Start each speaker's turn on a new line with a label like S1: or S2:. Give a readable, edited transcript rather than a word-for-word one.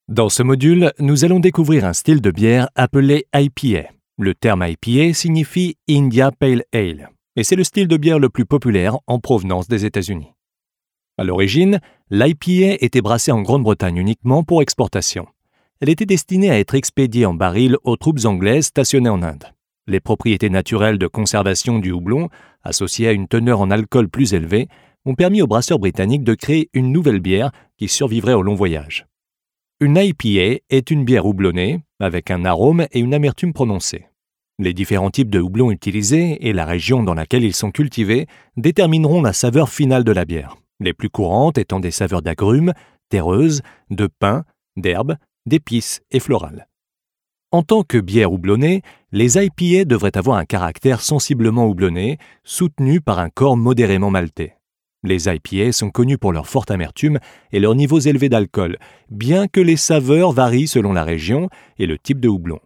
S1: Dans ce module, nous allons découvrir un style de bière appelé IPA. Le terme IPA signifie India Pale Ale, et c'est le style de bière le plus populaire en provenance des États-Unis. À l'origine, l'IPA était brassée en Grande-Bretagne uniquement pour exportation. Elle était destinée à être expédiée en baril aux troupes anglaises stationnées en Inde. Les propriétés naturelles de conservation du houblon, associées à une teneur en alcool plus élevée, ont permis aux brasseurs britanniques de créer une nouvelle bière qui survivrait au long voyage. Une IPA est une bière houblonnée, avec un arôme et une amertume prononcée. Les différents types de houblons utilisés et la région dans laquelle ils sont cultivés détermineront la saveur finale de la bière, les plus courantes étant des saveurs d'agrumes, terreuses, de pin, d'herbes, d'épices et florales. En tant que bière houblonnée, les IPA devraient avoir un caractère sensiblement houblonné, soutenu par un corps modérément maltais. Les IPA sont connus pour leur forte amertume et leurs niveaux élevés d'alcool, bien que les saveurs varient selon la région et le type de houblon.